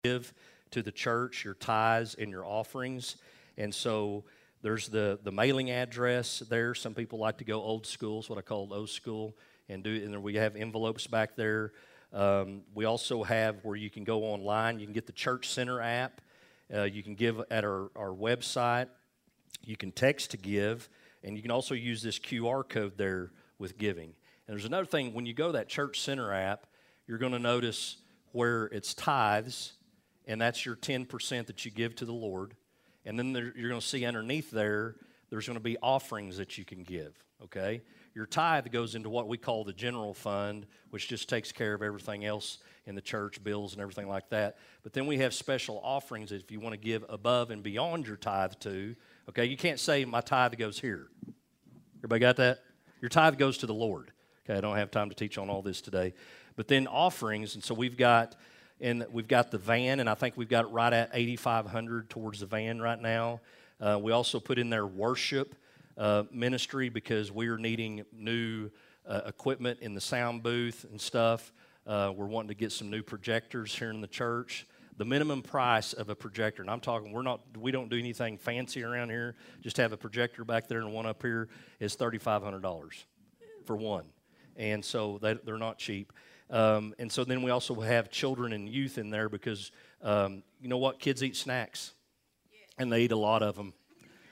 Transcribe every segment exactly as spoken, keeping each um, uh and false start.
give to the church, your tithes and your offerings. And so there's the, the mailing address there. Some people like to go old school, is what I call old school, and do. And then we have envelopes back there. Um, we also have where you can go online. You can get the Church Center app. Uh, you can give at our, our website. You can text to give, and you can also use this Q R code there with giving. And there's another thing. When you go to that Church Center app, you're going to notice where it's tithes, and that's your ten percent that you give to the Lord. And then there, you're going to see underneath there, there's going to be offerings that you can give, okay? Your tithe goes into what we call the general fund, which just takes care of everything else in the church, bills and everything like that. But then we have special offerings if you want to give above and beyond your tithe to, okay? You can't say my tithe goes here. Everybody got that? Your tithe goes to the Lord. Okay, I don't have time to teach on all this today. But then offerings, and so we've got and we've got the van, and I think we've got it right at eighty-five hundred towards the van right now. Uh, we also put in there worship uh, ministry because we're needing new uh, equipment in the sound booth and stuff. Uh, we're wanting to get some new projectors here in the church. The minimum price of a projector, and I'm talking, we're not, we don't do anything fancy around here. Just have a projector back there and one up here is thirty-five hundred dollars for one, and so they, they're not cheap. Um, and so then we also have children and youth in there because, um, you know what, kids eat snacks, and they eat a lot of them.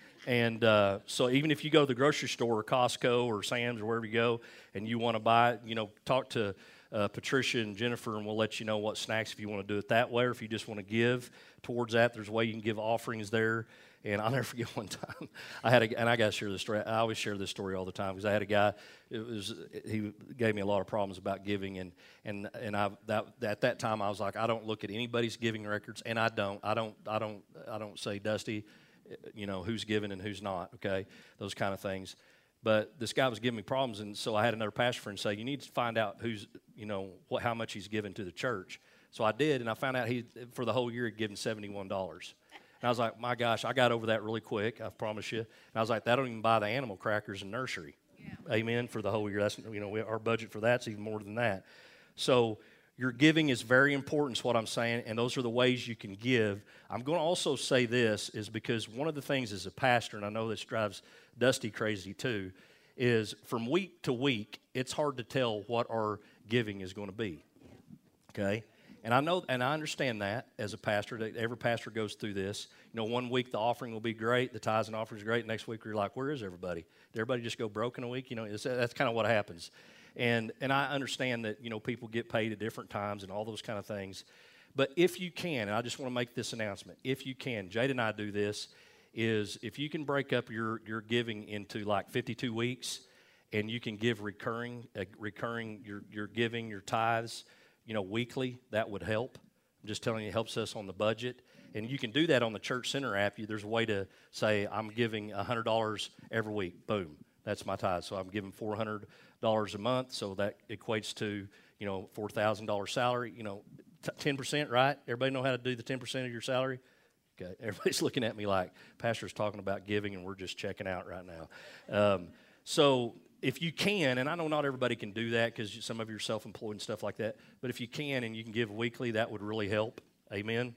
And uh, so even if you go to the grocery store or Costco or Sam's or wherever you go and you want to buy, you know, talk to uh, Patricia and Jennifer, and we'll let you know what snacks if you want to do it that way, or if you just want to give towards that, there's a way you can give offerings there. And I'll never forget one time I had a, and I got to share this story. I always share this story all the time because I had a guy. It was he gave me a lot of problems about giving, and and and I that at that time I was like, I don't look at anybody's giving records, and I don't I don't I don't I don't say, Dusty, you know, who's giving and who's not. Okay, those kind of things. But this guy was giving me problems, and so I had another pastor friend say, you need to find out who's, you know, what how much he's given to the church. So I did, and I found out he for the whole year he'd given seventy-one dollars. And I was like, my gosh, I got over that really quick, I promise you. And I was like, that don't even buy the animal crackers and nursery. Yeah. Amen, for the whole year. That's, you know, we, our budget for that's even more than that. So your giving is very important is what I'm saying, and those are the ways you can give. I'm going to also say this is because one of the things as a pastor, and I know this drives Dusty crazy too, is from week to week, it's hard to tell what our giving is going to be, okay? And I know, and I understand that as a pastor, that every pastor goes through this. You know, one week the offering will be great, the tithes and offerings are great. Next week you're like, where is everybody? Did everybody just go broke in a week? You know, it's, that's kind of what happens. And and I understand that, you know, people get paid at different times and all those kind of things. But if you can, and I just want to make this announcement, if you can, Jade and I do this, is if you can break up your, your giving into like fifty-two weeks, and you can give recurring, uh, recurring your, your giving, your tithes, you know, weekly, that would help. I'm just telling you, it helps us on the budget. And you can do that on the Church Center app. You, there's a way to say, I'm giving one hundred dollars every week. Boom. That's my tithe. So I'm giving four hundred dollars a month. So that equates to, you know, four thousand dollars salary. You know, t- ten percent, right? Everybody know how to do the ten percent of your salary? Okay. Everybody's looking at me like, Pastor's talking about giving, and we're just checking out right now. Um, so... If you can, and I know not everybody can do that because some of you are self-employed and stuff like that, but if you can and you can give weekly, that would really help. Amen? Amen.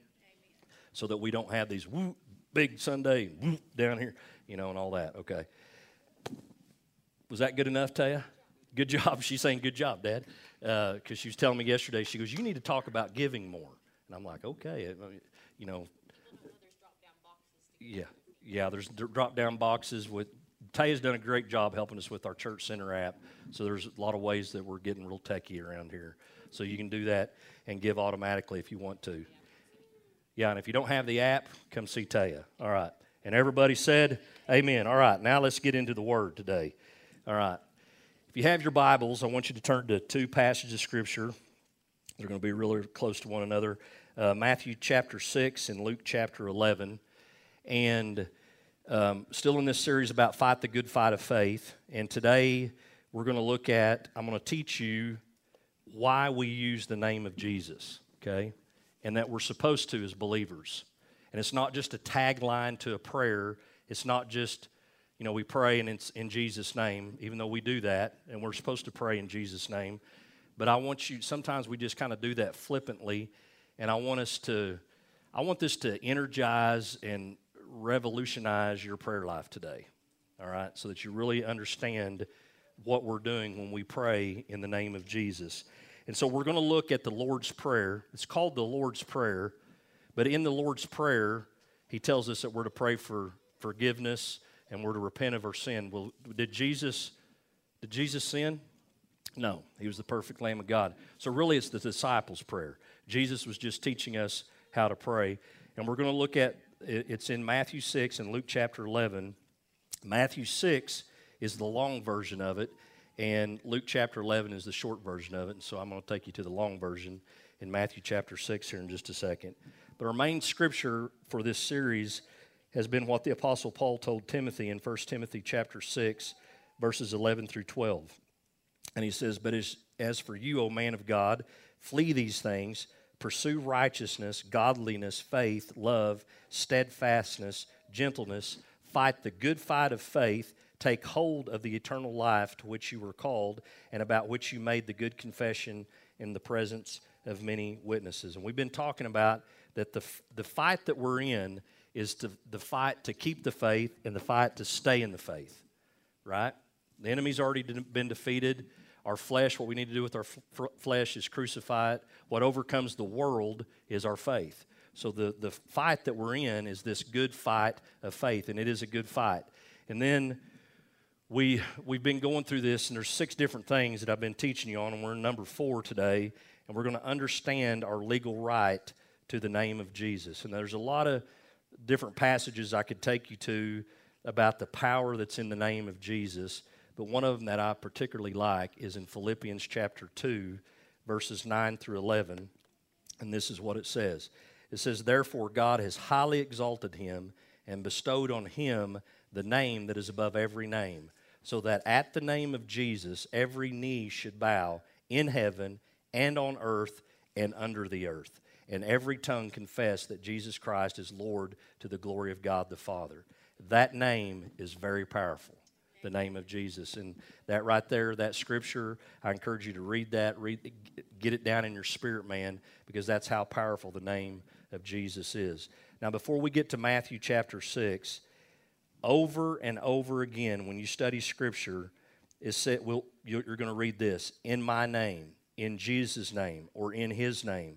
So that we don't have these whoop, big Sunday whoop, down here, you know, and all that. Okay. Was that good enough, Taya? Good job. She's saying good job, Dad, because uh, she was telling me yesterday, she goes, you need to talk about giving more. And I'm like, okay, you know. Yeah, yeah, there's drop-down boxes with, Taya's done a great job helping us with our Church Center app, so there's a lot of ways that we're getting real techie around here. So you can do that and give automatically if you want to. Yeah, and if you don't have the app, come see Taya. All right. And everybody said amen. All right, now let's get into the Word today. All right. If you have your Bibles, I want you to turn to two passages of Scripture. They're going to be really close to one another. Uh, Matthew chapter six and Luke chapter eleven. And Um, still in this series about fight the good fight of faith, and today we're going to look at, I'm going to teach you why we use the name of Jesus, okay, and that we're supposed to as believers. And it's not just a tagline to a prayer, it's not just, you know, we pray and it's in Jesus' name, even though we do that, and we're supposed to pray in Jesus' name, but I want you, sometimes we just kind of do that flippantly, and I want us to, I want this to energize and revolutionize your prayer life today, all right, so that you really understand what we're doing when we pray in the name of Jesus. And so we're going to look at the Lord's Prayer. It's called the Lord's Prayer, but in the Lord's Prayer, he tells us that we're to pray for forgiveness and we're to repent of our sin. Well, did Jesus, did Jesus sin? No, he was the perfect Lamb of God. So really it's the disciples' prayer. Jesus was just teaching us how to pray. And we're going to look at, it's in Matthew six and Luke chapter eleven. Matthew six is the long version of it, and Luke chapter eleven is the short version of it. And so I'm going to take you to the long version in Matthew chapter six here in just a second. But our main scripture for this series has been what the Apostle Paul told Timothy in First Timothy chapter six, verses eleven through twelve. And he says, "But as, as for you, O man of God, flee these things, pursue righteousness, godliness, faith, love, steadfastness, gentleness, fight the good fight of faith, take hold of the eternal life to which you were called, and about which you made the good confession in the presence of many witnesses." And we've been talking about that the, the fight that we're in is to, the fight to keep the faith and the fight to stay in the faith, right? The enemy's already been defeated. Our flesh, what we need to do with our f- flesh is crucify it. What overcomes the world is our faith. So the, the fight that we're in is this good fight of faith, and it is a good fight. And then we, we've been going through this, and there's six different things that I've been teaching you on, and we're in number four today, and we're going to understand our legal right to the name of Jesus. And there's a lot of different passages I could take you to about the power that's in the name of Jesus, but one of them that I particularly like is in Philippians chapter two, verses nine through eleven, and this is what it says. It says, "Therefore God has highly exalted him and bestowed on him the name that is above every name, so that at the name of Jesus every knee should bow in heaven and on earth and under the earth, and every tongue confess that Jesus Christ is Lord to the glory of God the Father." That name is very powerful, the name of Jesus. And that right there, that scripture, I encourage you to read that, read, get it down in your spirit, man, because that's how powerful the name of Jesus is. Now, before we get to Matthew chapter six, over and over again, when you study Scripture, it's said, we'll, you're going to read this, "in my name," "in Jesus' name," or "in his name."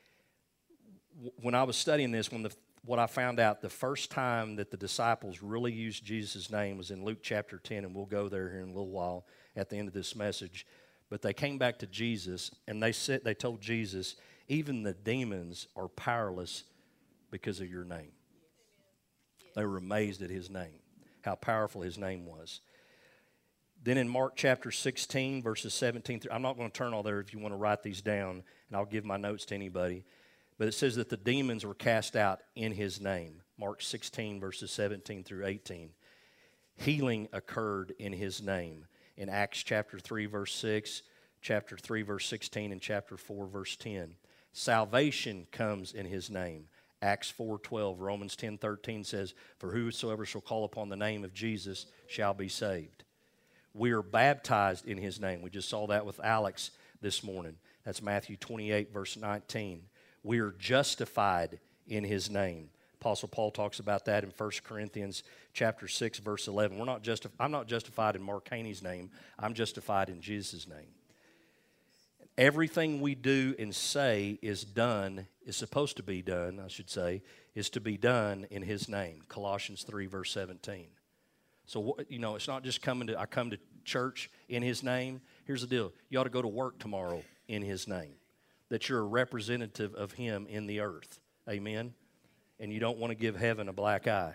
When I was studying this, when the what I found out, the first time that the disciples really used Jesus' name was in Luke chapter ten, and we'll go there here in a little while at the end of this message. But they came back to Jesus, and they said, they told Jesus, "Even the demons are powerless because of your name." They were amazed at his name, how powerful his name was. Then in Mark chapter sixteen, verses seventeen through, I'm not going to turn all there if you want to write these down, and I'll give my notes to anybody. But it says that the demons were cast out in his name. Mark sixteen, verses seventeen through eighteen. Healing occurred in his name. In Acts chapter three, verse six, chapter three, verse sixteen, and chapter four, verse ten. Salvation comes in his name. Acts four twelve, Romans ten thirteen says, "For whosoever shall call upon the name of Jesus shall be saved." We are baptized in his name. We just saw that with Alex this morning. That's Matthew twenty-eight, verse nineteen. We are justified in his name. Apostle Paul talks about that in First Corinthians chapter six, verse eleven. We're not justi- I'm not justified in Mark Haney's name. I'm justified in Jesus' name. Everything we do and say is done, is supposed to be done, I should say, is to be done in his name. Colossians three, verse seventeen. So, you know, it's not just coming to, I come to church in his name. Here's the deal. You ought to go to work tomorrow in his name. That you're a representative of him in the earth. Amen? And you don't want to give heaven a black eye.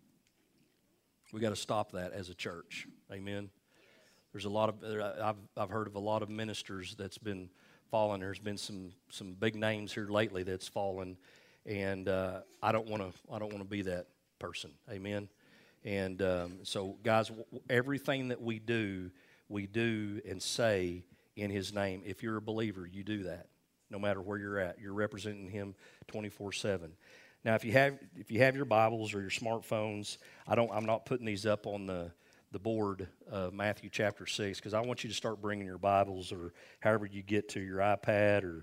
We got to stop that as a church. Amen? There's a lot of, I've, I've heard of a lot of ministers that's been fallen. There's been some some big names here lately that's fallen, and uh, I don't want to I don't want to be that person. Amen? And um, so, guys, everything that we do, we do and say in his name. If you're a believer, you do that. No matter where you're at, you're representing him twenty-four seven. Now, if you have if you have your Bibles or your smartphones, I don't. I'm not putting these up on the the board of Matthew chapter six because I want you to start bringing your Bibles or however you get to your iPad or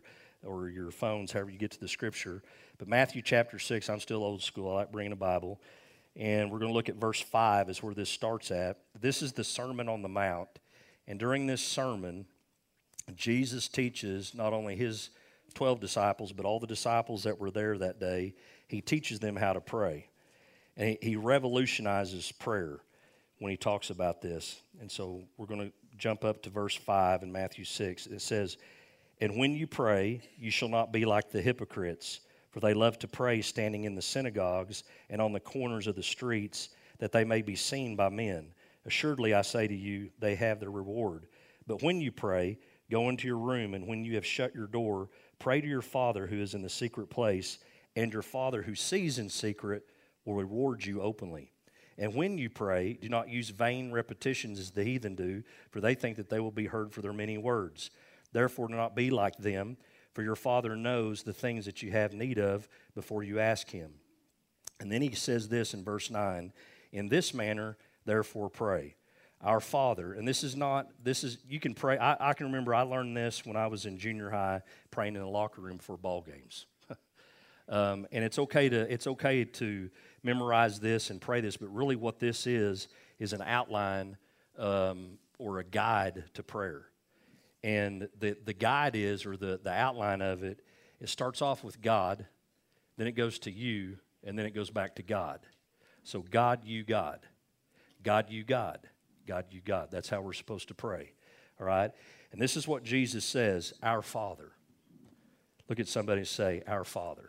or your phones, however you get to the scripture. But Matthew chapter six, I'm still old school. I like bringing a Bible. And we're going to look at verse five is where this starts at. This is the Sermon on the Mount. And during this sermon, Jesus teaches not only his twelve disciples, but all the disciples that were there that day. He teaches them how to pray. And he, he revolutionizes prayer when he talks about this. And so we're going to jump up to verse five in Matthew six. It says, "And when you pray, you shall not be like the hypocrites, for they love to pray standing in the synagogues and on the corners of the streets, that they may be seen by men. Assuredly, I say to you, they have their reward. But when you pray, go into your room, and when you have shut your door, pray to your Father who is in the secret place, and your Father who sees in secret will reward you openly. And when you pray, do not use vain repetitions as the heathen do, for they think that they will be heard for their many words. Therefore, do not be like them, for your Father knows the things that you have need of before you ask him." And then he says this in verse nine, "In this manner, therefore, pray. Our Father," and this is not, this is, you can pray. I, I can remember I learned this when I was in junior high, praying in the locker room for ball games. um, and it's okay to, it's okay to memorize this and pray this, but really what this is, is an outline um, or a guide to prayer. And the, the guide is, or the, the outline of it, it starts off with God, then it goes to you, and then it goes back to God. So God, you, God. God, you, God. God, you, God. That's how we're supposed to pray, all right? And this is what Jesus says, our Father. Look at somebody and say, our Father.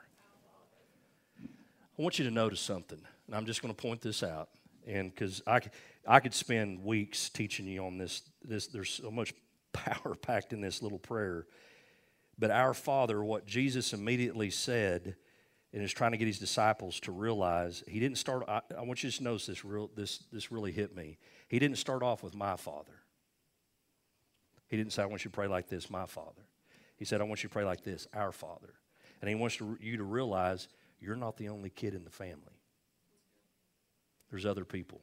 I want you to notice something, and I'm just going to point this out, and because I, I could spend weeks teaching you on this. This there's so much power packed in this little prayer. But our Father, what Jesus immediately said, and is trying to get his disciples to realize, he didn't start. I, I want you to notice this. Real, this this really hit me. He didn't start off with my Father. He didn't say, "I want you to pray like this, my Father." He said, "I want you to pray like this, our Father." And he wants to, you to realize you're not the only kid in the family. There's other people.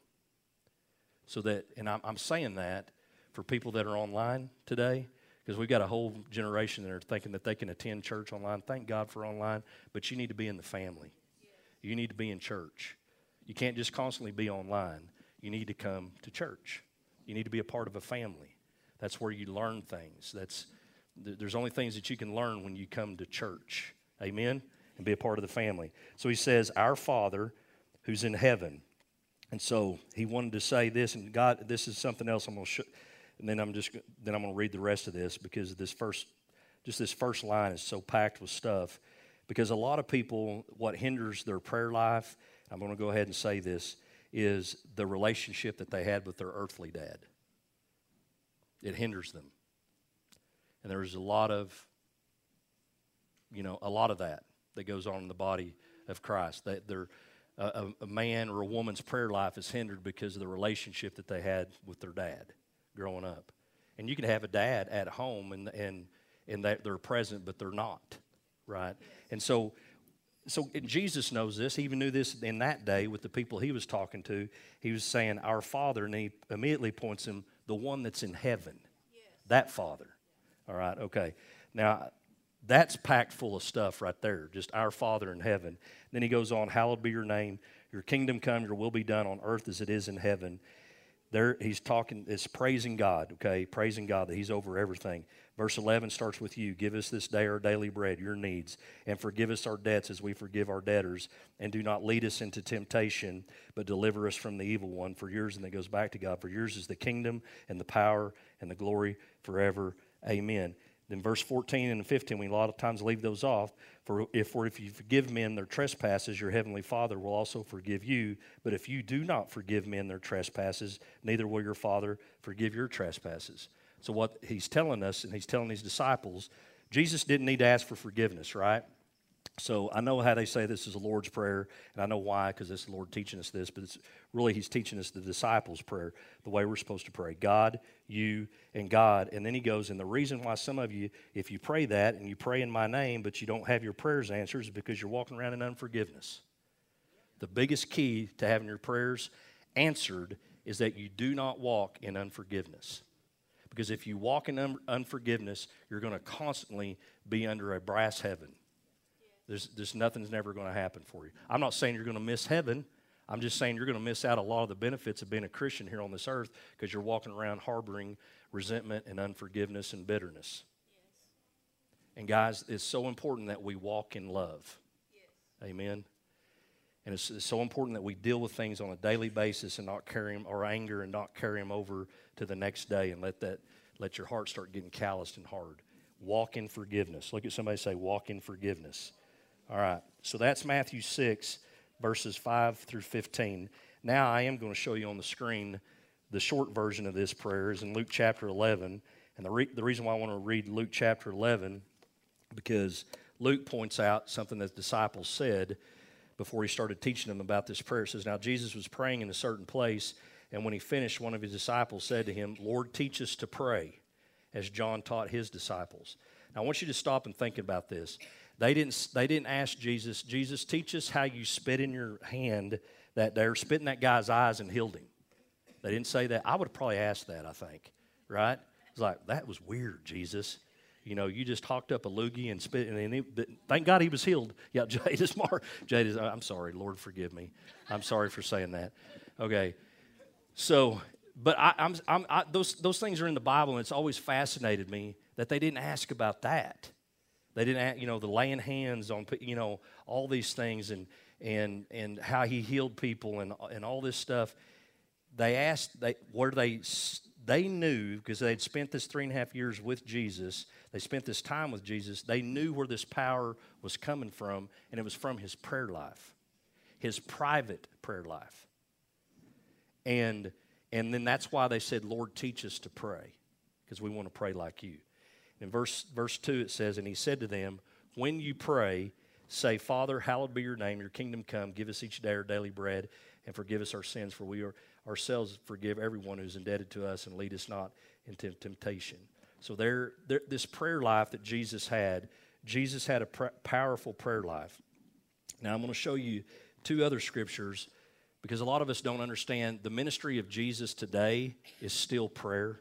So that, and I'm, I'm saying that for people that are online today, because we've got a whole generation that are thinking that they can attend church online. Thank God for online, but you need to be in the family. You need to be in church. You can't just constantly be online. You need to come to church. You need to be a part of a family. That's where you learn things. That's there's only things that you can learn when you come to church. Amen? And be a part of the family. So he says, our Father who's in heaven. And so he wanted to say this, and God, this is something else I'm going to show. And then I'm just then I'm going to read the rest of this, because this first, just this first line is so packed with stuff. Because a lot of people, what hinders their prayer life, I'm going to go ahead and say this, is the relationship that they had with their earthly dad. It hinders them. And there's a lot of, you know, a lot of that that goes on in the body of Christ. That they're, a, a man or a woman's prayer life is hindered because of the relationship that they had with their dad growing up. And you can have a dad at home and and and that they're present, but they're not, right? And so, so and Jesus knows this. He even knew this in that day with the people he was talking to. He was saying, our Father, and he immediately points him, the one that's in heaven, yes. That Father. All right, okay. Now, that's packed full of stuff right there, just our Father in heaven. Then he goes on, hallowed be your name, your kingdom come, your will be done on earth as it is in heaven. There, he's talking, it's praising God, okay, praising God that he's over everything. Verse eleven starts with you. Give us this day our daily bread, your needs, and forgive us our debts as we forgive our debtors. And do not lead us into temptation, but deliver us from the evil one. For yours, and that goes back to God, for yours is the kingdom and the power and the glory forever. Amen. Then verse fourteen and fifteen, we a lot of times leave those off. For if, for if you forgive men their trespasses, your heavenly Father will also forgive you. But if you do not forgive men their trespasses, neither will your Father forgive your trespasses. So what he's telling us, and he's telling his disciples, Jesus didn't need to ask for forgiveness, right? So I know how they say this is the Lord's Prayer, and I know why, because it's the Lord teaching us this, but it's really he's teaching us the disciples' prayer, the way we're supposed to pray. God, you, and God. And then he goes, and the reason why some of you, if you pray that, and you pray in my name, but you don't have your prayers answered, is because you're walking around in unforgiveness. The biggest key to having your prayers answered is that you do not walk in unforgiveness. Because if you walk in un- unforgiveness, you're going to constantly be under a brass heaven. There's, there's nothing's never going to happen for you. I'm not saying you're going to miss heaven. I'm just saying you're going to miss out a lot of the benefits of being a Christian here on this earth because you're walking around harboring resentment and unforgiveness and bitterness. Yes. And guys, it's so important that we walk in love. Yes. Amen. And it's, it's so important that we deal with things on a daily basis and not carry them, or anger and not carry them over to the next day and let that let your heart start getting calloused and hard. Walk in forgiveness. Look at somebody say, walk in forgiveness. All right. So that's Matthew six, verses five through fifteen. Now I am going to show you on the screen the short version of this prayer is in Luke chapter eleven. And the, re- the reason why I want to read Luke chapter eleven, because Luke points out something that the disciples said before he started teaching them about this prayer. It says, now Jesus was praying in a certain place, and when he finished, one of his disciples said to him, Lord, teach us to pray, as John taught his disciples. Now I want you to stop and think about this. They didn't, they didn't ask Jesus, Jesus, teach us how you spit in your hand that day, or spit in that guy's eyes and healed him. They didn't say that. I would have probably asked that, I think, right? It's like, that was weird, Jesus. You know, you just hawked up a loogie and spit, and he, thank God he was healed. Yeah, Jade is more. Jade is, I'm sorry, Lord, forgive me. I'm sorry for saying that. Okay, so, but I, I'm, I'm, I, those those things are in the Bible, and it's always fascinated me that they didn't ask about that. They didn't, ask, you know, the laying hands on, you know, all these things, and and and how he healed people, and and all this stuff. They asked, they where they. They knew, because they'd spent this three and a half years with Jesus, they spent this time with Jesus, they knew where this power was coming from, and it was from his prayer life, his private prayer life. And, and then that's why they said, Lord, teach us to pray, because we want to pray like you. In verse, verse two it says, and he said to them, when you pray, say, Father, hallowed be your name, your kingdom come, give us each day our daily bread, and forgive us our sins, for we are ourselves forgive everyone who's indebted to us, and lead us not into temptation. So there, there this prayer life that Jesus had, Jesus had a pr- powerful prayer life. Now I'm going to show you two other scriptures, because a lot of us don't understand the ministry of Jesus today is still prayer.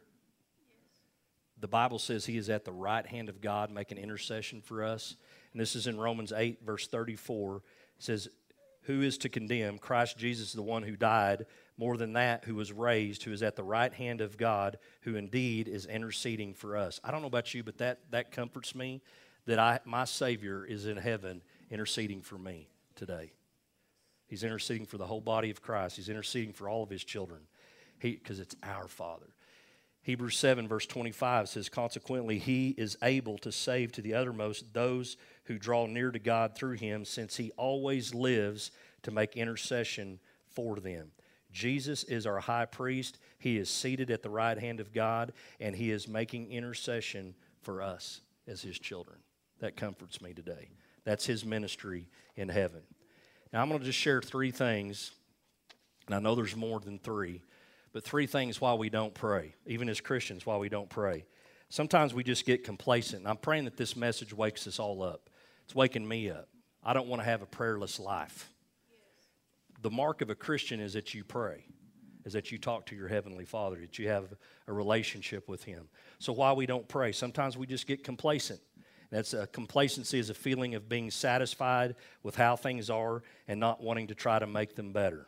The Bible says he is at the right hand of God making intercession for us. And this is in Romans eight, verse thirty-four. It says, who is to condemn? Christ Jesus, the one who died, more than that, who was raised, who is at the right hand of God, who indeed is interceding for us. I don't know about you, but that, that comforts me that I my Savior is in heaven interceding for me today. He's interceding for the whole body of Christ. He's interceding for all of his children, because it's our Father. Hebrews seven, verse twenty-five says, consequently, he is able to save to the uttermost those who draw near to God through him, since he always lives to make intercession for them. Jesus is our high priest. He is seated at the right hand of God, and he is making intercession for us as his children. That comforts me today. That's his ministry in heaven. Now, I'm going to just share three things, and I know there's more than three, but three things why we don't pray, even as Christians, why we don't pray. Sometimes we just get complacent, and I'm praying that this message wakes us all up. It's waking me up. I don't want to have a prayerless life. The mark of a Christian is that you pray, is that you talk to your Heavenly Father, that you have a relationship with him. So why we don't pray? Sometimes we just get complacent. That's a, complacency is a feeling of being satisfied with how things are and not wanting to try to make them better.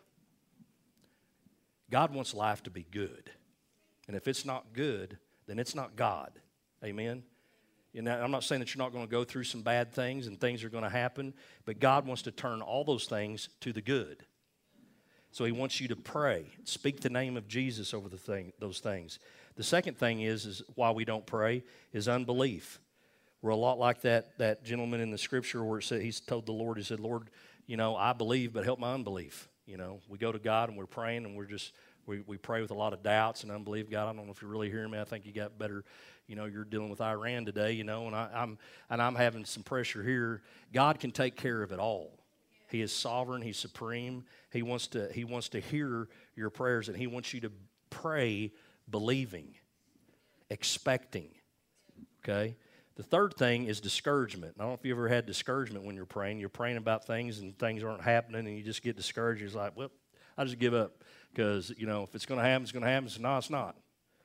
God wants life to be good. And if it's not good, then it's not God. Amen? You know, I'm not saying that you're not going to go through some bad things and things are going to happen, but God wants to turn all those things to the good. So he wants you to pray, speak the name of Jesus over the thing, those things. The second thing is, is why we don't pray is unbelief. We're a lot like that, that gentleman in the scripture where it said, he's told the Lord, he said, Lord, you know, I believe, but help my unbelief. You know, we go to God and we're praying and we're just, we, we pray with a lot of doubts and unbelief. God, I don't know if you're really hearing me. I think you got better, you know, you're dealing with Iran today, you know, and I, I'm and I'm having some pressure here. God can take care of it all. He is sovereign. He's supreme. He wants to, he wants to hear your prayers, and he wants you to pray believing, expecting, okay? The third thing is discouragement. I don't know if you ever had discouragement when you're praying. You're praying about things and things aren't happening and you just get discouraged. You're like, well, I just give up because, you know, if it's going to happen, it's going to happen. If it's not, it's not.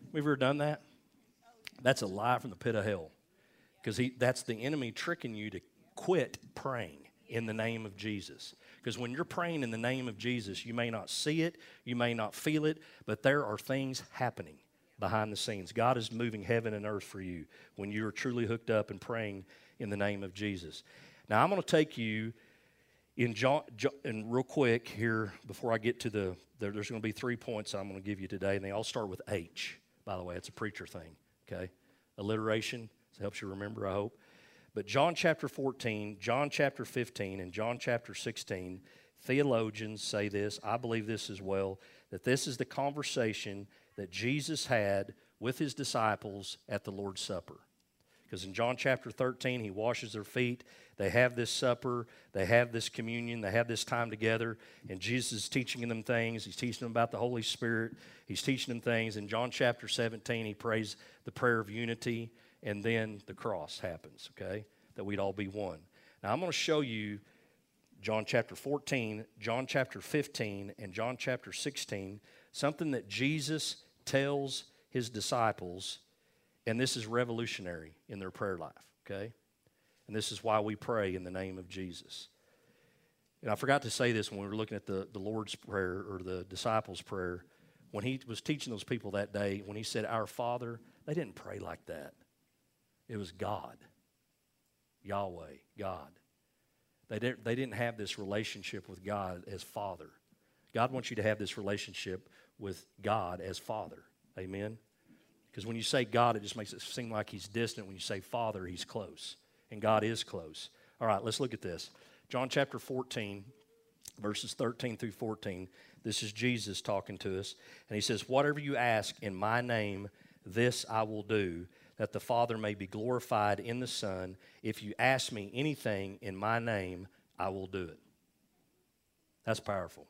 We've ever done that? That's a lie from the pit of hell. Because he that's the enemy tricking you to quit praying in the name of Jesus. Because when you're praying in the name of Jesus, you may not see it, you may not feel it, but there are things happening behind the scenes. God is moving heaven and earth for you when you are truly hooked up and praying in the name of Jesus. Now, I'm going to take you in John, John, and real quick here before I get to the, there, there's going to be three points I'm going to give you today, and they all start with H, by the way. It's a preacher thing, okay? Alliteration, it helps you remember, I hope. But John chapter fourteen, John chapter fifteen, and John chapter sixteen, theologians say this, I believe this as well, that this is the conversation that Jesus had with his disciples at the Lord's Supper. Because in John chapter thirteen, he washes their feet. They have this supper. They have this communion. They have this time together. And Jesus is teaching them things. He's teaching them about the Holy Spirit. He's teaching them things. In John chapter seventeen, he prays the prayer of unity. And then the cross happens, okay, that we'd all be one. Now, I'm going to show you John chapter fourteen, John chapter fifteen, and John chapter sixteen, something that Jesus tells his disciples, and this is revolutionary in their prayer life, okay? And this is why we pray in the name of Jesus. And I forgot to say this when we were looking at the, the Lord's Prayer or the disciples' prayer. When he was teaching those people that day, when he said, Our Father, they didn't pray like that. It was God, Yahweh, God. They didn't, they didn't have this relationship with God as Father. God wants you to have this relationship with God as Father. Amen? Because when you say God, it just makes it seem like he's distant. When you say Father, he's close. And God is close. All right, let's look at this. John chapter fourteen, verses thirteen through fourteen. This is Jesus talking to us. And he says, Whatever you ask in my name, this I will do, that the Father may be glorified in the Son. If you ask me anything in my name, I will do it. That's powerful.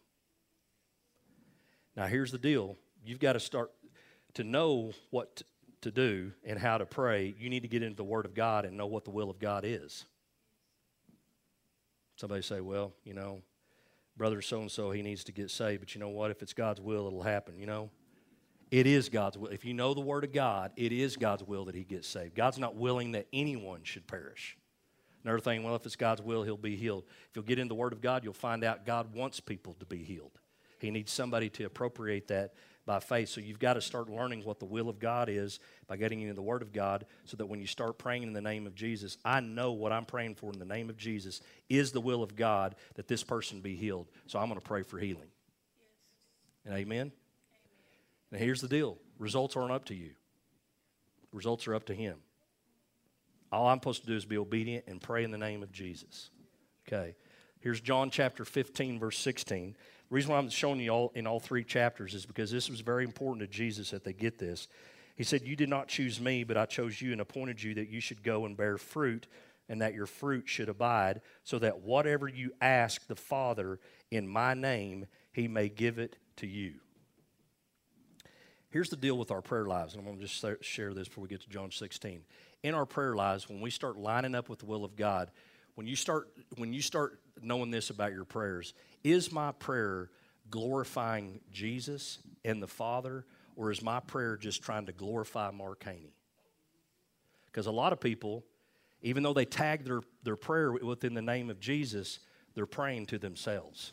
Now, here's the deal. You've got to start to know what to do and how to pray. You need to get into the Word of God and know what the will of God is. Somebody say, well, you know, brother so-and-so, he needs to get saved. But you know what? If it's God's will, it'll happen, you know. It is God's will. If you know the Word of God, it is God's will that he gets saved. God's not willing that anyone should perish. Another thing, well, if it's God's will, he'll be healed. If you'll get in the Word of God, you'll find out God wants people to be healed. He needs somebody to appropriate that by faith. So you've got to start learning what the will of God is by getting into the Word of God so that when you start praying in the name of Jesus, I know what I'm praying for in the name of Jesus is the will of God that this person be healed. So I'm going to pray for healing. Yes. And amen? Now, here's the deal. Results aren't up to you. Results are up to him. All I'm supposed to do is be obedient and pray in the name of Jesus. Okay. Here's John chapter fifteen, verse sixteen. The reason why I'm showing you all in all three chapters is because this was very important to Jesus that they get this. He said, You did not choose me, but I chose you and appointed you that you should go and bear fruit and that your fruit should abide, so that whatever you ask the Father in my name, he may give it to you. Here's the deal with our prayer lives, and I'm going to just share this before we get to John sixteen. In our prayer lives, when we start lining up with the will of God, when you start when you start knowing this about your prayers, is my prayer glorifying Jesus and the Father, or is my prayer just trying to glorify Mark Haney? Because a lot of people, even though they tag their, their prayer within the name of Jesus, they're praying to themselves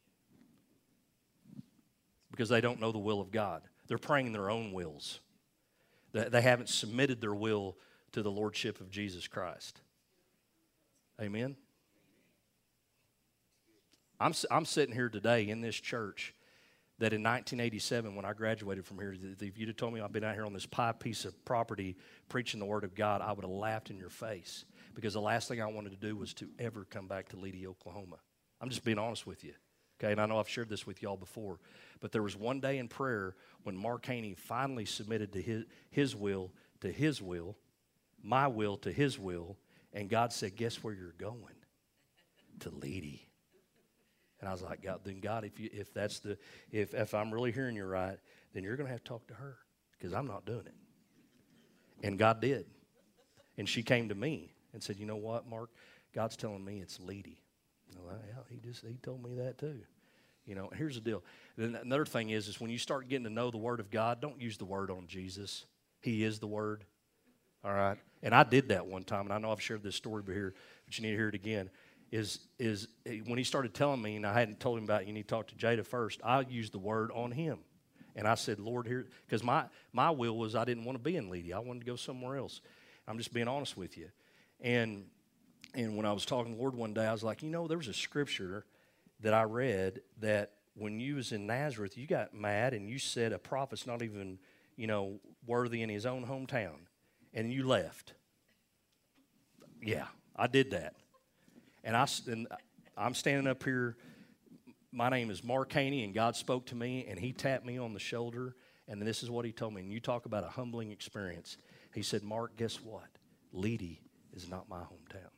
because they don't know the will of God. They're praying their own wills. They haven't submitted their will to the Lordship of Jesus Christ. Amen? I'm, I'm sitting here today in this church that in nineteen eighty-seven, when I graduated from here, if you'd have told me I've been out here on this pie piece of property preaching the Word of God, I would have laughed in your face because the last thing I wanted to do was to ever come back to Leedy, Oklahoma. I'm just being honest with you. Okay, and I know I've shared this with y'all before, but there was one day in prayer when Mark Haney finally submitted to his, his will to his will, my will to his will, and God said, guess where you're going? To Leedy. And I was like, God, then God, if you if that's the if if I'm really hearing you right, then you're going to have to talk to her because I'm not doing it. And God did. And she came to me and said, you know what, Mark? God's telling me it's Leedy. Well, yeah, he just he told me that too. You know, here's the deal. Then another thing is, is when you start getting to know the Word of God, don't use the Word on Jesus. He is the Word. All right? And I did that one time, and I know I've shared this story here, but you need to hear it again. Is is when he started telling me, and I hadn't told him about it, you need to talk to Jada first, I used the Word on him. And I said, Lord, here, because my, my will was I didn't want to be in Leedy. I wanted to go somewhere else. I'm just being honest with you. And and when I was talking to the Lord one day, I was like, you know, there was a scripture that I read that when you was in Nazareth, you got mad and you said a prophet's not even, you know, worthy in his own hometown. And you left. Yeah, I did that. And, I, and I'm standing up here. My name is Mark Haney, and God spoke to me, and he tapped me on the shoulder, and this is what he told me. And you talk about a humbling experience. He said, Mark, guess what? Leedy is not my hometown.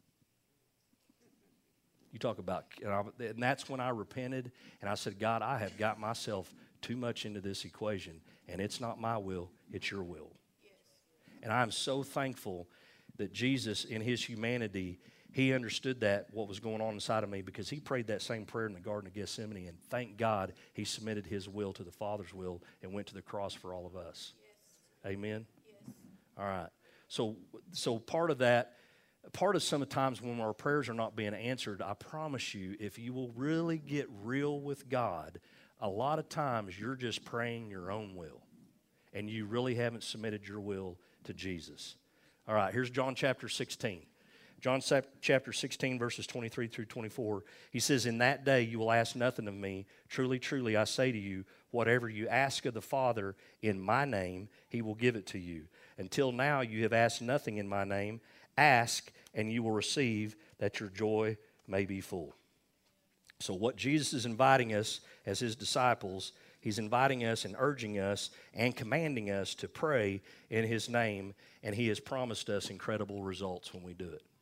You talk about, and, I, and that's when I repented, and I said, God, I have got myself too much into this equation, and it's not my will, it's your will. Yes. And I'm so thankful that Jesus, in his humanity, he understood that, what was going on inside of me, because he prayed that same prayer in the Garden of Gethsemane, and thank God he submitted his will to the Father's will and went to the cross for all of us. Yes. Amen? Yes. All right. So, so part of that, part of some of the times when our prayers are not being answered, I promise you, if you will really get real with God, a lot of times you're just praying your own will, and you really haven't submitted your will to Jesus. All right, here's John chapter sixteen. John chapter sixteen, verses twenty-three through twenty-four. He says, in that day you will ask nothing of me. Truly, truly, I say to you, whatever you ask of the Father in my name, he will give it to you. Until now you have asked nothing in my name. Ask, and you will receive, that your joy may be full. So what Jesus is inviting us as his disciples, he's inviting us and urging us and commanding us to pray in his name, and he has promised us incredible results when we do it.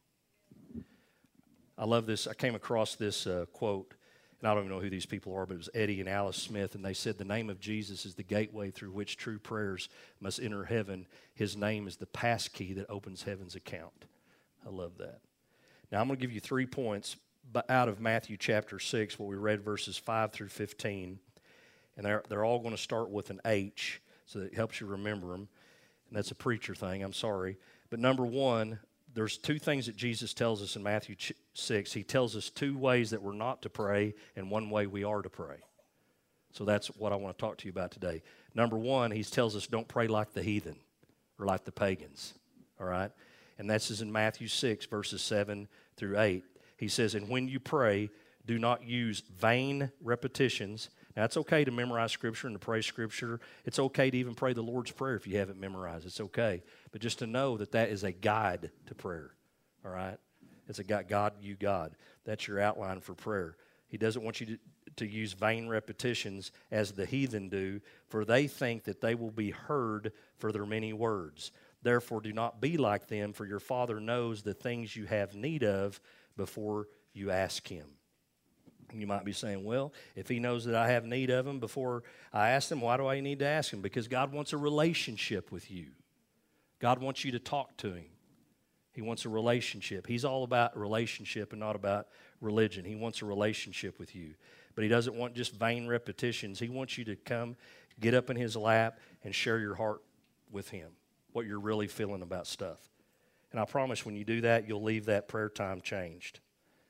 I love this. I came across this uh, quote, and I don't even know who these people are, but it was Eddie and Alice Smith, and they said, the name of Jesus is the gateway through which true prayers must enter heaven. His name is the passkey that opens heaven's account. I love that. Now, I'm going to give you three points out of Matthew chapter six, where we read verses five through fifteen, and they're, they're all going to start with an H, so that it helps you remember them, and that's a preacher thing, I'm sorry. But number one, there's two things that Jesus tells us in Matthew six. He tells us two ways that we're not to pray and one way we are to pray. So that's what I want to talk to you about today. Number one, he tells us don't pray like the heathen or like the pagans, all right? And that's in Matthew six, verses seven through eight. He says, and when you pray, do not use vain repetitions. Now, it's okay to memorize Scripture and to pray Scripture. It's okay to even pray the Lord's Prayer if you haven't memorized. It's okay. But just to know that that is a guide to prayer, all right? It's a God, God, you, God. That's your outline for prayer. He doesn't want you to, to use vain repetitions as the heathen do, for they think that they will be heard for their many words. Therefore, do not be like them, for your Father knows the things you have need of before you ask him. You might be saying, well, if he knows that I have need of him before I ask him, why do I need to ask him? Because God wants a relationship with you. God wants you to talk to him. He wants a relationship. He's all about a relationship and not about religion. He wants a relationship with you. But he doesn't want just vain repetitions. He wants you to come, get up in his lap, and share your heart with him, what you're really feeling about stuff. And I promise when you do that, you'll leave that prayer time changed.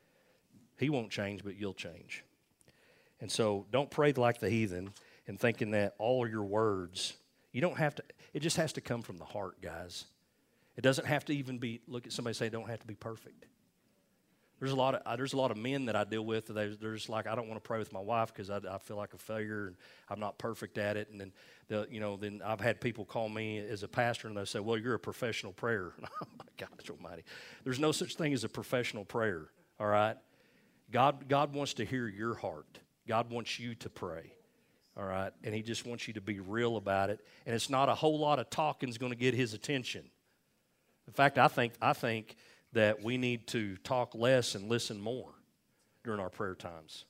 He won't change, but you'll change. And so don't pray like the heathen and thinking that all your words, you don't have to, it just has to come from the heart, guys. It doesn't have to even be, look at somebody say, it don't have to be perfect. There's a lot of, there's a lot of men that I deal with, that they, they're just like, I don't want to pray with my wife because I, I feel like a failure and I'm not perfect at it. And then, the, you know, then I've had people call me as a pastor and they say, well, you're a professional prayer. Oh, my gosh almighty. There's no such thing as a professional prayer, all right? God, God wants to hear your heart. God wants you to pray, all right? And he just wants you to be real about it. And it's not a whole lot of talking is going to get his attention. In fact, I think I think that we need to talk less and listen more during our prayer times.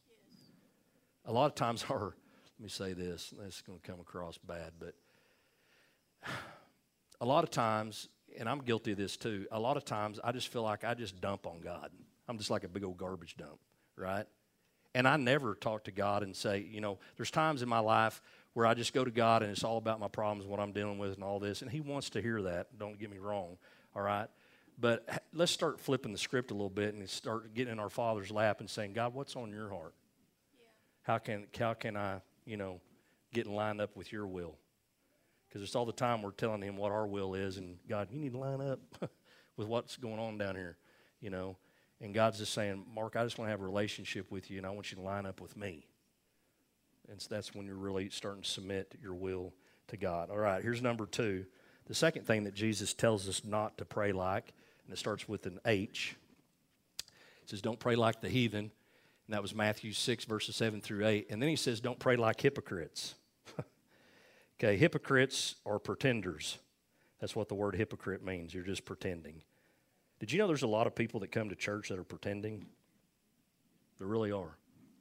A lot of times our, let me say this, this is going to come across bad, but a lot of times, and I'm guilty of this too, a lot of times I just feel like I just dump on God. I'm just like a big old garbage dump. Right? And I never talk to God and say, you know, there's times in my life where I just go to God and it's all about my problems, what I'm dealing with and all this. And he wants to hear that. Don't get me wrong. All right. But let's start flipping the script a little bit and start getting in our Father's lap and saying, God, what's on your heart? Yeah. How can, how can I, you know, get lined up with your will? Because it's all the time we're telling him what our will is. And God, you need to line up with what's going on down here, you know. And God's just saying, Mark, I just want to have a relationship with you, and I want you to line up with me. And so that's when you're really starting to submit your will to God. All right, here's number two. The second thing that Jesus tells us not to pray like, and it starts with an H. It says, don't pray like the heathen. And that was Matthew six, verses seven through eight. And then he says, don't pray like hypocrites. Okay, hypocrites are pretenders. That's what the word hypocrite means. You're just pretending. Did you know there's a lot of people that come to church that are pretending? There really are.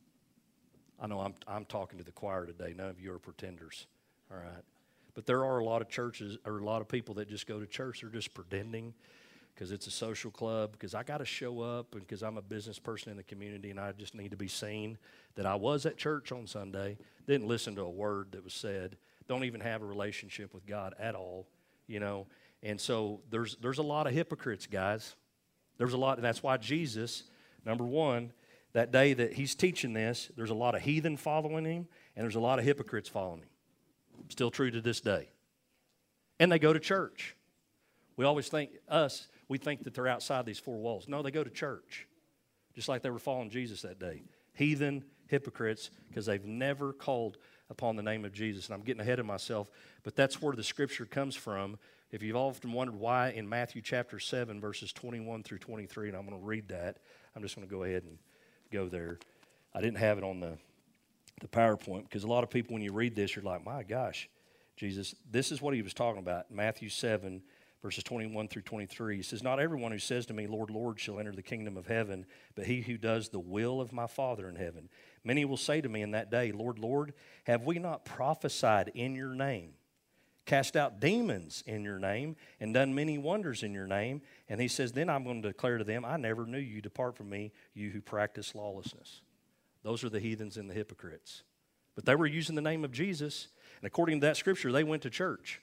I know I'm I'm talking to the choir today. None of you are pretenders, all right? But there are a lot of churches, or a lot of people that just go to church. They're just pretending because it's a social club, because I got to show up, and because I'm a business person in the community, and I just need to be seen that I was at church on Sunday, didn't listen to a word that was said, don't even have a relationship with God at all, you know. And so there's there's a lot of hypocrites, guys. There's a lot, and that's why Jesus, number one, that day that he's teaching this, there's a lot of heathen following him, and there's a lot of hypocrites following him. Still true to this day. And they go to church. We always think, us, we think that they're outside these four walls. No, they go to church, just like they were following Jesus that day. Heathen hypocrites, because they've never called upon the name of Jesus. And I'm getting ahead of myself, but that's where the scripture comes from. If you've often wondered why in Matthew chapter seven, verses twenty-one through twenty-three, and I'm going to read that. I'm just going to go ahead and go there. I didn't have it on the, the PowerPoint, because a lot of people, when you read this, you're like, my gosh, Jesus, this is what he was talking about. Matthew seven, verses twenty-one through twenty-three. He says, not everyone who says to me, Lord, Lord, shall enter the kingdom of heaven, but he who does the will of my Father in heaven. Many will say to me in that day, Lord, Lord, have we not prophesied in your name, cast out demons in your name, and done many wonders in your name? And he says, then I'm going to declare to them, I never knew you. Depart from me, you who practice lawlessness. Those are the heathens and the hypocrites. But they were using the name of Jesus, and according to that scripture, they went to church,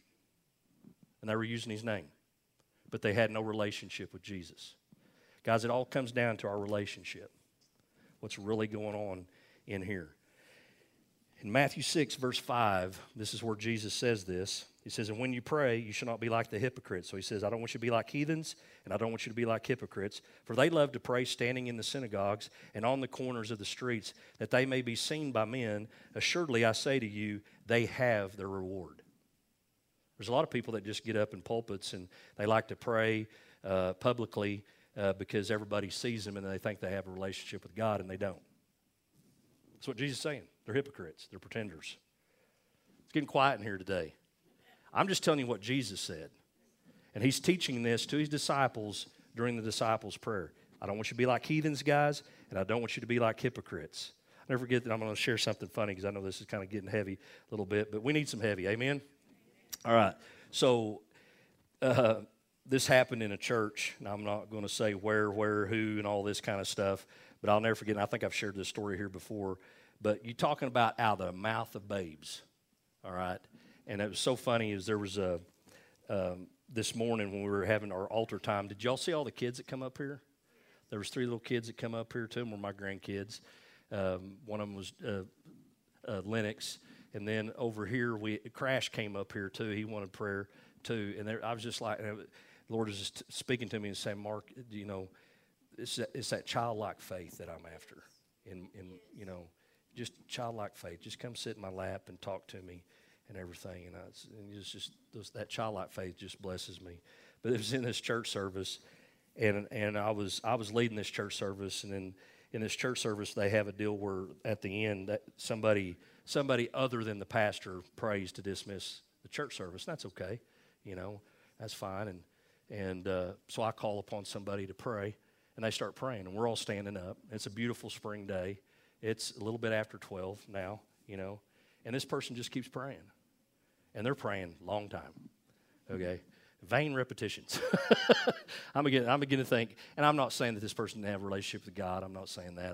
and they were using his name. But they had no relationship with Jesus. Guys, it all comes down to our relationship. What's really going on in here. In Matthew six, verse five, this is where Jesus says this. He says, and when you pray, you shall not be like the hypocrites. So he says, I don't want you to be like heathens, and I don't want you to be like hypocrites, for they love to pray standing in the synagogues and on the corners of the streets, that they may be seen by men. Assuredly, I say to you, they have their reward. There's a lot of people that just get up in pulpits and they like to pray uh, publicly uh, because everybody sees them and they think they have a relationship with God, and they don't. That's what Jesus is saying. They're hypocrites. They're pretenders. It's getting quiet in here today. I'm just telling you what Jesus said. And he's teaching this to his disciples during the disciples' prayer. I don't want you to be like heathens, guys, and I don't want you to be like hypocrites. I'll never forget that I'm going to share something funny, because I know this is kind of getting heavy a little bit, but we need some heavy. Amen? All right. So uh, this happened in a church, and I'm not going to say where, where, who, and all this kind of stuff, but I'll never forget, and I think I've shared this story here before, but you talking about out of the mouth of babes, all right? And it was so funny, is there was a, um, this morning when we were having our altar time, did y'all see all the kids that come up here? There was three little kids that come up here. Two of them were my grandkids. Um, one of them was uh, uh, Lennox. And then over here, we Crash came up here too. He wanted prayer too. And there, I was just like, and the Lord was just speaking to me and saying, Mark, you know, it's that, it's that childlike faith that I'm after. And, and, you know, just childlike faith. Just come sit in my lap and talk to me and everything. And, I, and it's just those, that childlike faith just blesses me. But it was in this church service, and and I was I was leading this church service, and then in this church service they have a deal where at the end that somebody somebody other than the pastor prays to dismiss the church service. And that's okay, you know, that's fine. And and uh, so I call upon somebody to pray, and they start praying, and we're all standing up. It's a beautiful spring day. It's a little bit after twelve now, you know, and this person just keeps praying, and they're praying a long time, okay? Vain repetitions. I'm beginning, I'm beginning to think, and I'm not saying that this person didn't have a relationship with God. I'm not saying that,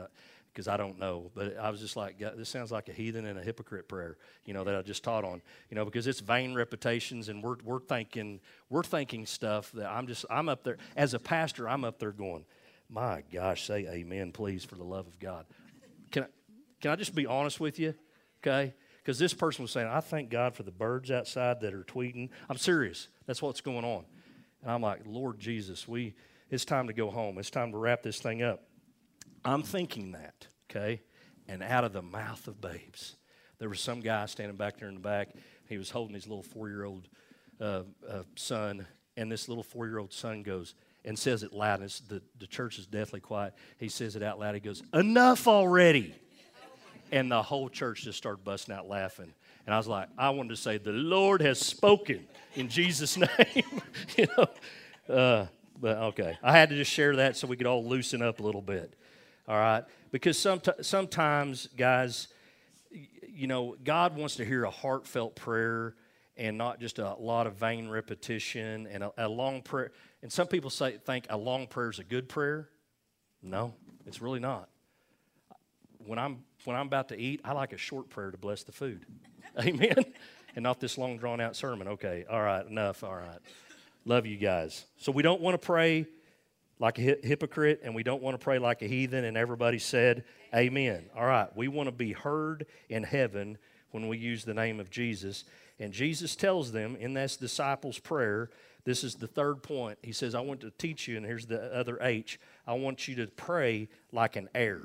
because I don't know. But I was just like, God, this sounds like a heathen and a hypocrite prayer, you know, that I just taught on, you know, because it's vain repetitions, and we're we're thinking we're thinking stuff that I'm just I'm up there as a pastor. I'm up there going, my gosh, say amen, please, for the love of God. Can I, can I just be honest with you, okay? Because this person was saying, I thank God for the birds outside that are tweeting. I'm serious. That's what's going on. And I'm like, Lord Jesus, we it's time to go home. It's time to wrap this thing up. I'm thinking that, okay? And out of the mouth of babes, there was some guy standing back there in the back. He was holding his little four-year-old uh, uh, son, and this little four-year-old son goes and says it loud. And it's, the, the church is deathly quiet. He says it out loud. He goes, enough already. And the whole church just started busting out laughing. And I was like, I wanted to say, the Lord has spoken in Jesus' name. you know, uh, but okay. I had to just share that so we could all loosen up a little bit. All right? Because somet- sometimes, guys, you know, God wants to hear a heartfelt prayer and not just a lot of vain repetition and a, a long prayer. And some people say think a long prayer is a good prayer. No, it's really not. When I'm when I'm about to eat, I like a short prayer to bless the food. Amen? And not this long, drawn-out sermon. Okay, all right, enough, all right. Love you guys. So we don't want to pray like a hypocrite, and we don't want to pray like a heathen, and everybody said amen. All right, we want to be heard in heaven when we use the name of Jesus. And Jesus tells them in this disciples' prayer, this is the third point. He says, I want to teach you, and here's the other H, I want you to pray like an heir.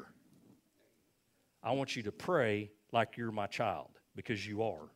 I want you to pray like you're my child, because you are.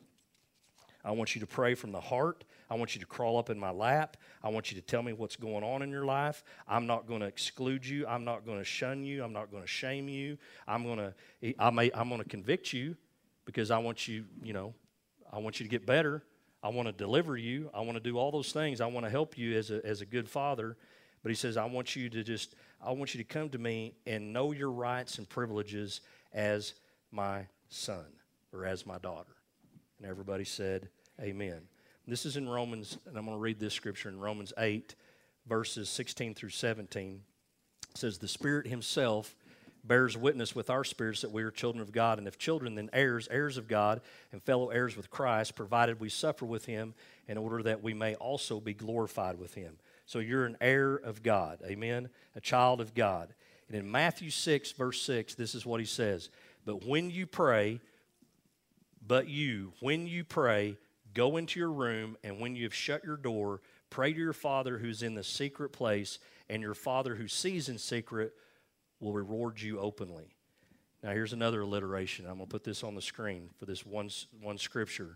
I want you to pray from the heart. I want you to crawl up in my lap. I want you to tell me what's going on in your life. I'm not going to exclude you. I'm not going to shun you. I'm not going to shame you. I'm going to I may I'm going to convict you because I want you, you know, I want you to get better. I want to deliver you. I want to do all those things. I want to help you as a as a good father. But he says, I want you to just I want you to come to me and know your rights and privileges as my son or as my daughter. And everybody said, amen. This is in Romans, and I'm going to read this scripture in Romans eight, verses sixteen through seventeen. It says, the Spirit himself bears witness with our spirits that we are children of God, and if children, then heirs, heirs of God, and fellow heirs with Christ, provided we suffer with him in order that we may also be glorified with him. So you're an heir of God, amen, a child of God. And in Matthew six, verse six, this is what he says, but when you pray, but you, when you pray, go into your room, and when you have shut your door, pray to your Father who's in the secret place, and your Father who sees in secret will reward you openly. Now here's another alliteration. I'm going to put this on the screen for this one, one scripture.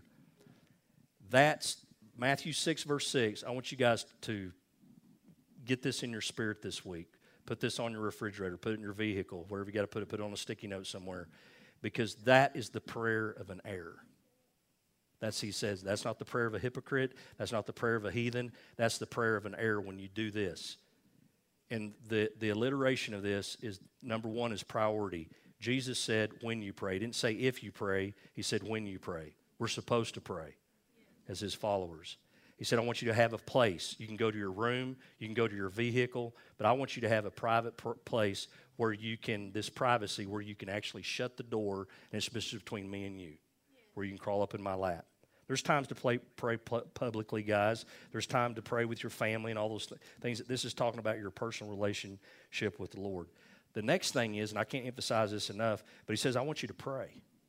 That's Matthew six, verse six. I want you guys to get this in your spirit this week. Put this on your refrigerator. Put it in your vehicle. Wherever you got to put it, put it on a sticky note somewhere. Because that is the prayer of an heir. That's, he says, that's not the prayer of a hypocrite. That's not the prayer of a heathen. That's the prayer of an heir when you do this. And the, the alliteration of this is, number one, is priority. Jesus said when you pray. He didn't say if you pray. He said when you pray. We're supposed to pray as his followers. He said, I want you to have a place. You can go to your room. You can go to your vehicle. But I want you to have a private pr- place where you can, this privacy, where you can actually shut the door, and it's just between me and you, where you can crawl up in my lap. There's times to play, pray pu- publicly, guys. There's time to pray with your family and all those th- things. This is talking about your personal relationship with the Lord. The next thing is, and I can't emphasize this enough, but he says, I want you to pray.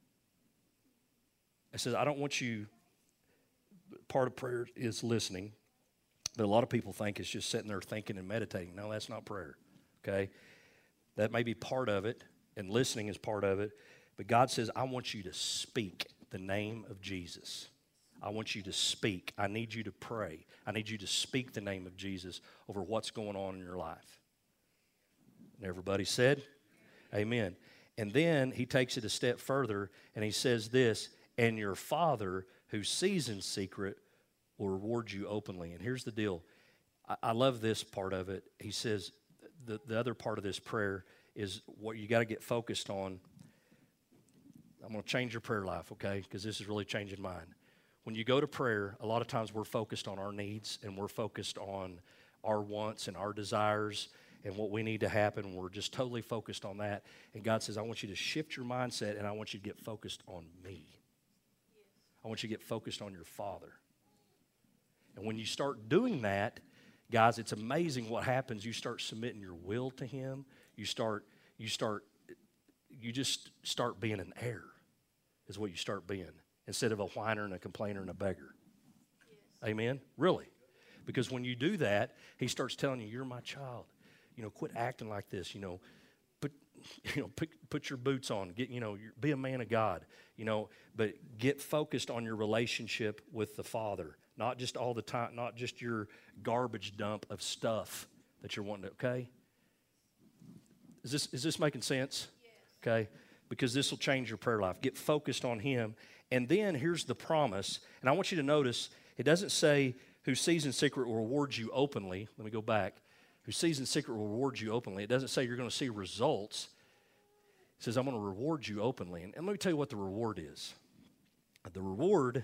He says, I don't want you, part of prayer is listening, but a lot of people think it's just sitting there thinking and meditating. No, that's not prayer, okay? That may be part of it, and listening is part of it, but God says, I want you to speak the name of Jesus. I want you to speak. I need you to pray. I need you to speak the name of Jesus over what's going on in your life. And everybody said, amen. And then he takes it a step further, and he says this, and your Father who sees in secret will reward you openly. And here's the deal. I, I love this part of it. He says the, the other part of this prayer is what you got to get focused on. I'm going to change your prayer life, okay, because this is really changing mine. When you go to prayer, a lot of times we're focused on our needs, and we're focused on our wants and our desires, and what we need to happen. We're just totally focused on that. And God says, I want you to shift your mindset, and I want you to get focused on me. I want you to get focused on your Father. And when you start doing that, guys, it's amazing what happens. You start submitting your will to Him. You start, you start, you just start being an heir, is what you start being, instead of a whiner and a complainer and a beggar. Yes. Amen? Really. Because when you do that, He starts telling you, you're my child. You know, quit acting like this. You know, put, you know, put, put your boots on. Get, you know, be a man of God. You know, but get focused on your relationship with the Father. Not just all the time, not just your garbage dump of stuff that you're wanting to, okay? Is this, is this making sense? Yes. Okay? Because this will change your prayer life. Get focused on Him. And then here's the promise. And I want you to notice, it doesn't say, who sees in secret will reward you openly. Let me go back. Who sees in secret will reward you openly. It doesn't say you're going to see results. It says, I'm going to reward you openly. And, and let me tell you what the reward is. The reward,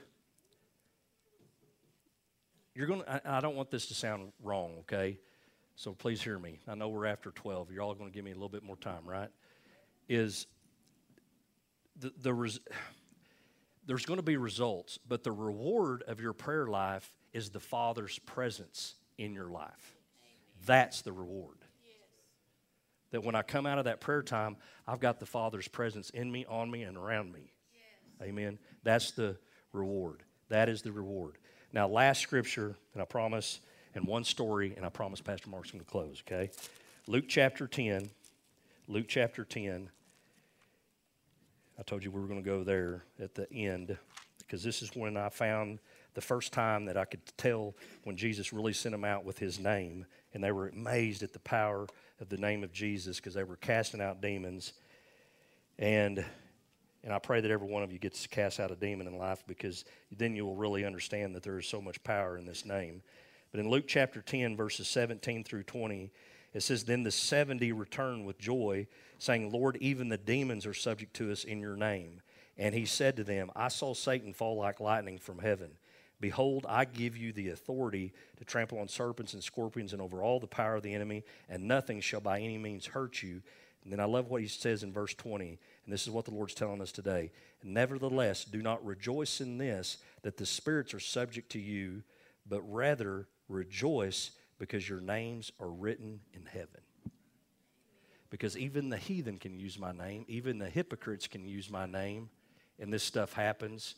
you're going to, I, I don't want this to sound wrong, okay? So please hear me. I know we're after twelve. You're all going to give me a little bit more time, right? Is the, the res, there's going to be results, but the reward of your prayer life is the Father's presence in your life. Amen. That's the reward. Yes. That when I come out of that prayer time, I've got the Father's presence in me, on me, and around me. Yes. Amen. That's the reward. That is the reward. Now, last scripture, and I promise, and one story, and I promise Pastor Mark's going to close, okay? Luke chapter ten. Luke chapter ten. I told you we were going to go there at the end, because this is when I found the first time that I could tell when Jesus really sent them out with His name. And they were amazed at the power of the name of Jesus, because they were casting out demons. And and I pray that every one of you gets to cast out a demon in life, because then you will really understand that there is so much power in this name. But in Luke chapter ten, verses seventeen through twenty, it says, Then the seventy returned with joy, saying, Lord, even the demons are subject to us in your name. And He said to them, I saw Satan fall like lightning from heaven. Behold, I give you the authority to trample on serpents and scorpions and over all the power of the enemy, and nothing shall by any means hurt you. And then I love what He says in verse twenty, and this is what the Lord's telling us today. Nevertheless, do not rejoice in this, that the spirits are subject to you, but rather rejoice because your names are written in heaven. Because even the heathen can use my name, even the hypocrites can use my name, and this stuff happens.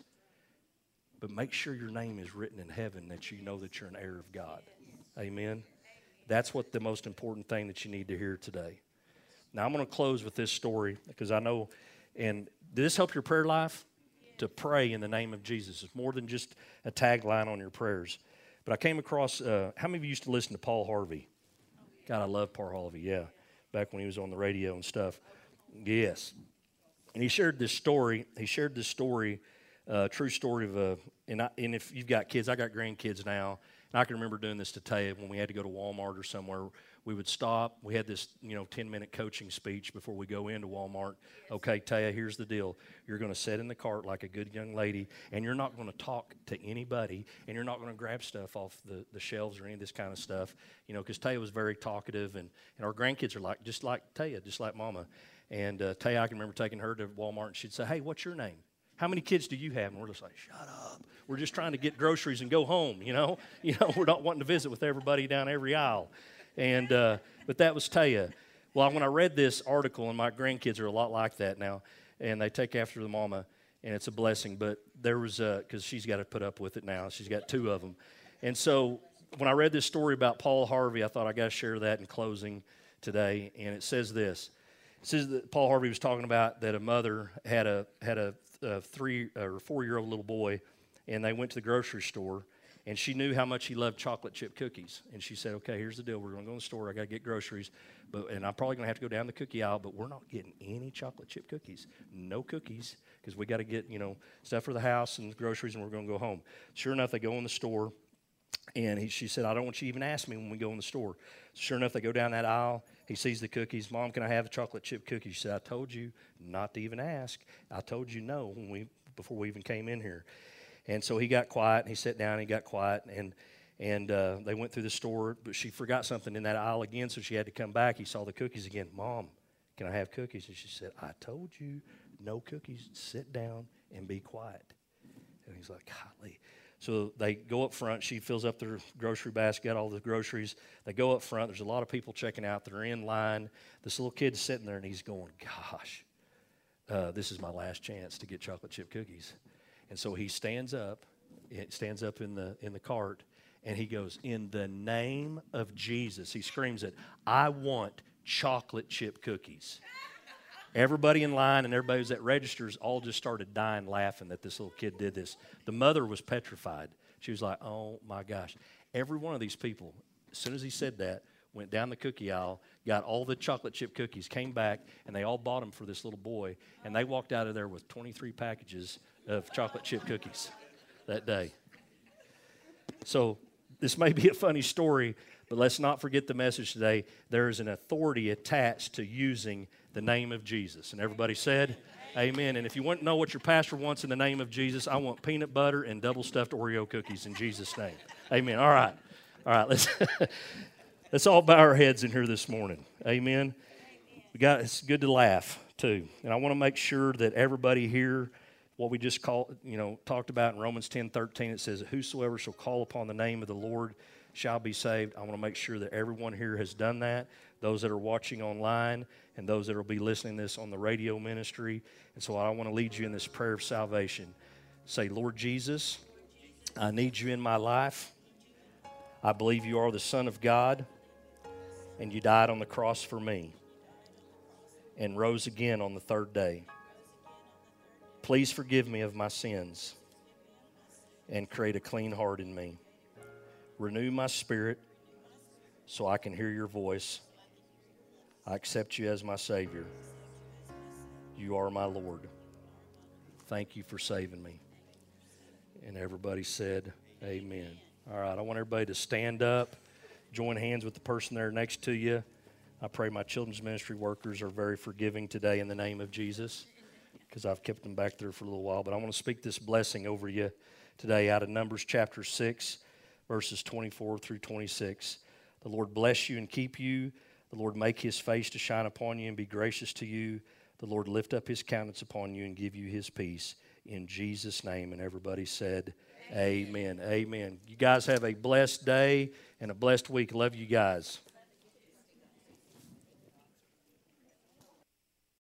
But make sure your name is written in heaven, that you know that you're an heir of God. Amen? That's what the most important thing that you need to hear today. Now, I'm going to close with this story, because I know, and did this help your prayer life? To pray in the name of Jesus. It's more than just a tagline on your prayers. But I came across, uh, how many of you used to listen to Paul Harvey? God, I love Paul Harvey, yeah, back when he was on the radio and stuff. Yes. And he shared this story. He shared this story, uh, true story of a, and, I, and if you've got kids, I got grandkids now, and I can remember doing this to Taya when we had to go to Walmart or somewhere. We would stop. We had this, you know, ten-minute coaching speech before we go into Walmart. Okay, Taya, here's the deal. You're going to sit in the cart like a good young lady, and you're not going to talk to anybody, and you're not going to grab stuff off the, the shelves or any of this kind of stuff, you know, because Taya was very talkative, and, and our grandkids are like just like Taya, just like Mama. And uh, Taya, I can remember taking her to Walmart, and she'd say, hey, what's your name? How many kids do you have? And we're just like, shut up. We're just trying to get groceries and go home, you know. You know, we're not wanting to visit with everybody down every aisle. And uh, but that was Taya. Well, when I read this article, and my grandkids are a lot like that now, and they take after the mama, and it's a blessing. But there was, because uh, she's got to put up with it now. She's got two of them. And so when I read this story about Paul Harvey, I thought I got to share that in closing today. And it says this. It says that Paul Harvey was talking about that a mother had a had a, a three or four-year-old little boy, and they went to the grocery store. And she knew how much he loved chocolate chip cookies. And she said, okay, here's the deal. We're going to go in the store. I got to get groceries. but And I'm probably going to have to go down the cookie aisle, but we're not getting any chocolate chip cookies. No cookies, because we got to get, you know, stuff for the house and groceries, and we're going to go home. Sure enough, they go in the store. And he, she said, I don't want you to even ask me when we go in the store. Sure enough, they go down that aisle. He sees the cookies. Mom, can I have a chocolate chip cookie? She said, I told you not to even ask. I told you no when we before we even came in here. And so he got quiet, and he sat down, and he got quiet, and And uh, they went through the store, but she forgot something in that aisle again, so she had to come back. He saw the cookies again. Mom, can I have cookies? And she said, I told you, no cookies. Sit down and be quiet. And he's like, golly. So they go up front. She fills up their grocery basket, got all the groceries. They go up front. There's a lot of people checking out. They're in line. This little kid's sitting there, and he's going, gosh, uh, this is my last chance to get chocolate chip cookies. And so he stands up. It stands up in the in the cart. And he goes, in the name of Jesus, he screams it, I want chocolate chip cookies. Everybody in line and everybody who's at registers all just started dying laughing that this little kid did this. The mother was petrified. She was like, oh my gosh. Every one of these people, as soon as he said that, went down the cookie aisle, got all the chocolate chip cookies, came back, and they all bought them for this little boy. And they walked out of there with twenty-three packages of chocolate chip cookies that day. So this may be a funny story, but let's not forget the message today. There is an authority attached to using the name of Jesus. And everybody said, amen. And if you want to know what your pastor wants in the name of Jesus, I want peanut butter and double stuffed Oreo cookies in Jesus' name. Amen. All right. All right. Let's, let's all bow our heads in here this morning. Amen. We got, it's good to laugh, too. And I want to make sure that everybody here, what we just call, you know, talked about in Romans ten thirteen, it says, whosoever shall call upon the name of the Lord shall be saved. I want to make sure that everyone here has done that, those that are watching online and those that will be listening to this on the radio ministry. And so I want to lead you in this prayer of salvation. Say, Lord Jesus, I need you in my life. I believe you are the Son of God, and you died on the cross for me and rose again on the third day. Please forgive me of my sins and create a clean heart in me. Renew my spirit so I can hear your voice. I accept you as my Savior. You are my Lord. Thank you for saving me. And everybody said, amen. All right, I want everybody to stand up, join hands with the person there next to you. I pray my children's ministry workers are very forgiving today in the name of Jesus, because I've kept them back there for a little while. But I want to speak this blessing over you today out of Numbers chapter six, verses twenty-four through twenty-six. The Lord bless you and keep you. The Lord make his face to shine upon you and be gracious to you. The Lord lift up his countenance upon you and give you his peace. In Jesus' name. And everybody said, amen. Amen. Amen. You guys have a blessed day and a blessed week. Love you guys.